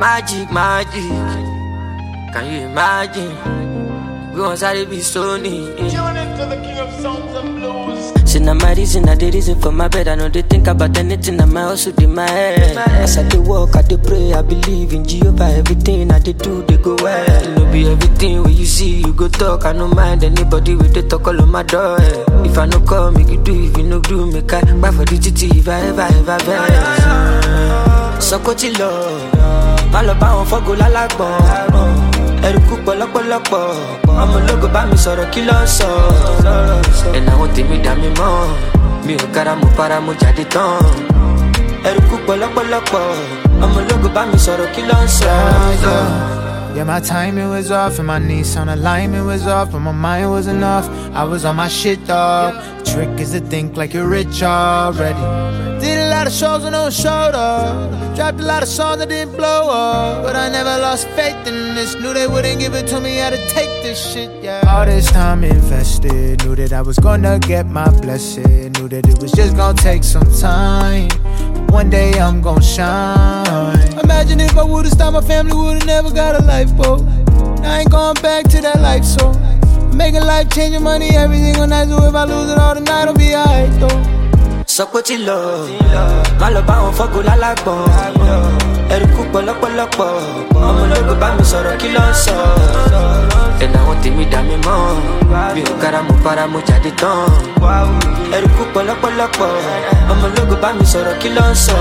Magic, magic. Can you imagine? We want to be Sony. Tune into the king of songs and blues. See now my reason, I the reason for my bed. I know they think about anything, I might also do my head. As I dey walk, I dey pray, I believe in Jehovah. Everything I dey do, they go well. You know be everything when you see, you go talk. I no mind anybody with the talk all on my door. If I no call, make you do. If you no do, make I buy for the GT. If I ever vex. So go to love. My love bound for go la la bon. Eruku pọ̀lọpọ̀lọpọ̀ ọmọ ológo bá mi sọ̀rọ̀ kí ló ń sọ. Ẹ̀nà àwọn tèmi dà mí mọ́ mi ò kára mo para mo jáde tán. Eruku pọ̀lọpọ̀lọpọ̀ ọmọ ológo bá mi sọ̀rọ̀ kí ló ń sọ. Yeah, my timing was off and my Nissan alignment was off, but my mind wasn't off. I was on my shit, dog. Trick is to think like you're rich already. Did a lot of shows and no showed up. Dropped a lot of songs that didn't blow up, but I never lost faith in this. Knew they wouldn't give it to me, had to take this shit, yeah. All this time invested, knew that I was gonna get my blessing. Knew that it was just gonna take some time. One day I'm gonna shine. Imagine if I would've stopped, my family would've never got a lifeboat. I ain't going back to that life, so making life changing money, everything on that. So if I lose it all tonight, I'll be alright though. Sọ pé tí lọ, má lọ bá wọn fọ́gò lálágbọ̀n. Eruku pọ̀lọpọ̀lọpọ̀, ọmọ ológo bá mi sọ̀rọ̀ kí ló ń sọ. Ẹ̀nà àwọn tèmi dà mí mọ́, mi ò kára mo para mo jáde tán. Eruku pọ̀lọpọ̀lọpọ̀, ọmọ ológo bá mi sọ̀rọ̀ kí ló ń sọ.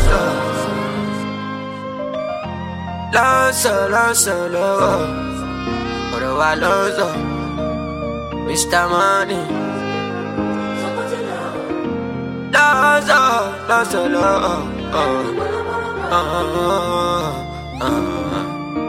Lọ́sọ̀ lọ́wọ́, ọ̀rọ̀ wa lọ́sọ̀, Mr. Money. Lots of love.